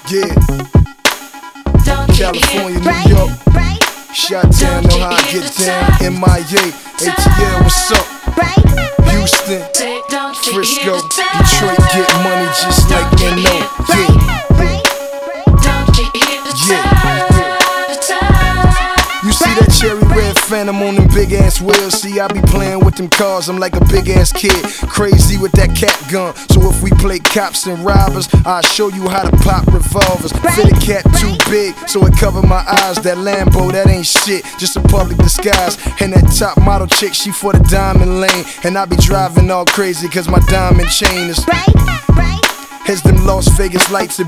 Yeah. California, New York, Chi-Town, know how I get down. MIA, ATL, what's up? Houston, Frisco, Detroit, get money just like NO. Yeah. You see that cherry red Phantom on them big ass wheels. See, I be playing with them cars, I'm like a big ass kid, crazy with that cat gun. So if we play cops and robbers, I'll show you how to pop revolvers. Fit a cat too big, so it cover my eyes. That Lambo, that ain't shit, just a public disguise. And that top model chick, she for the diamond lane. And I be driving all crazy cause my diamond chain is as them Las Vegas lights.